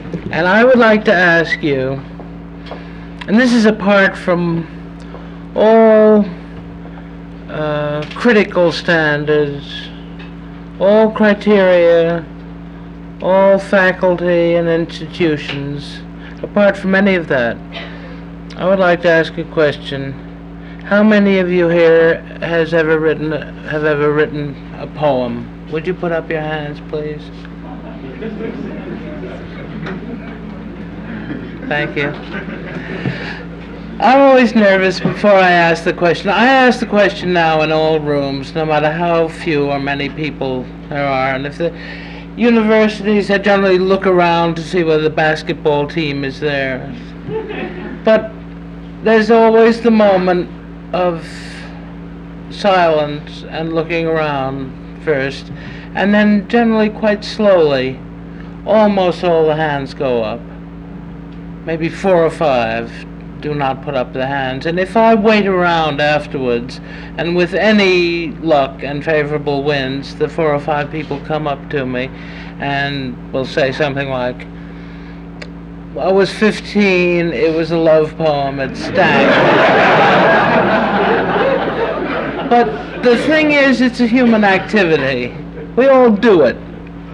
And I would like to ask you, and this is apart from all critical standards, all criteria, all faculty and institutions, apart from any of that, I would like to ask a question. How many of you here have ever written a poem? Would you put up your hands, please? Thank you. I'm always nervous before I ask the question. I ask the question now in all rooms, no matter how few or many people there are. And if the universities, I generally look around to see whether the basketball team is there. But there's always the moment of silence and looking around first, and then generally quite slowly, almost all the hands go up. Maybe 4 or 5 do not put up the hands. And if I wait around afterwards, and with any luck and favorable winds, the 4 or 5 people come up to me and will say something like, I was 15, it was a love poem, it stank. But the thing is, it's a human activity. We all do it.